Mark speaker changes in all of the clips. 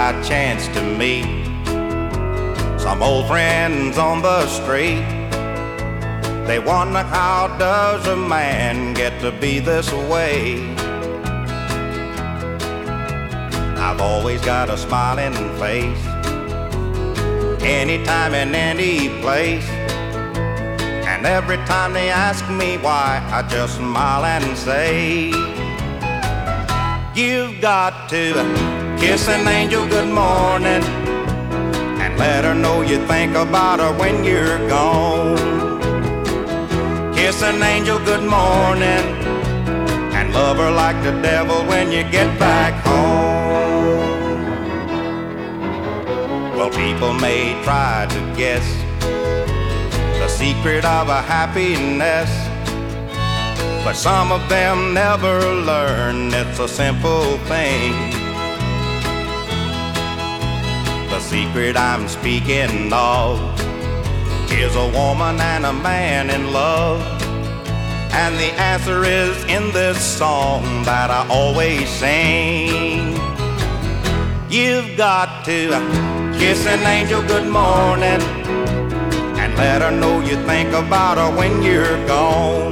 Speaker 1: I chanced to meet some old friends on the street. They wonder, how does a man get to be this way? I've always got a smiling face, anytime and any place. And every time they ask me why, I just smile and say, you've got to kiss an angel good morning and let her know you think about her when you're gone. Kiss an angel good morning and love her like the devil when you get back home. Well, people may try to guess the secret of a happiness, but some of them never learn it's a simple thing. The secret I'm speaking of is a woman and a man in love, and the answer is in this song that I always sing. You've got to kiss an angel good morning and let her know you think about her when you're gone.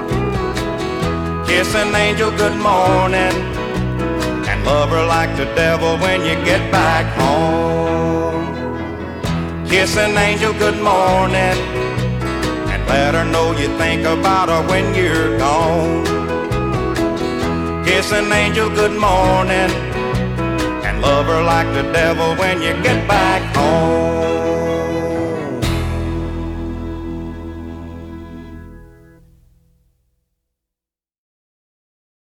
Speaker 1: Kiss an angel good morning and love her like the devil when you get back home. Kiss an angel good morning and let her know you think about her when you're gone. Kiss an angel good morning and love her like the devil when you get back home.